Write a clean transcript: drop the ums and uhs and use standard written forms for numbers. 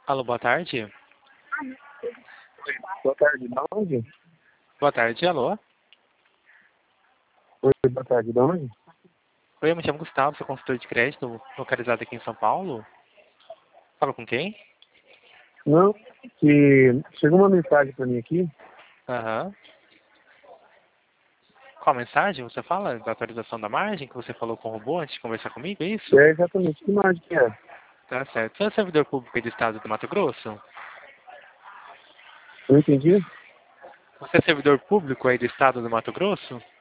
Alô, boa tarde. Boa tarde, de onde? Boa tarde, alô. Oi, boa tarde, de onde? Oi, eu me chamo Gustavo, sou consultor de crédito, localizado aqui em São Paulo. Fala com quem? Não, que chegou uma mensagem para mim aqui. Aham. Qual mensagem você fala? Da atualização da margem que você falou com o robô antes de conversar comigo, é isso? É exatamente que imagem que é. Tá certo. Você é servidor público aí do estado do Mato Grosso? Não entendi? Você é servidor público aí do estado do Mato Grosso?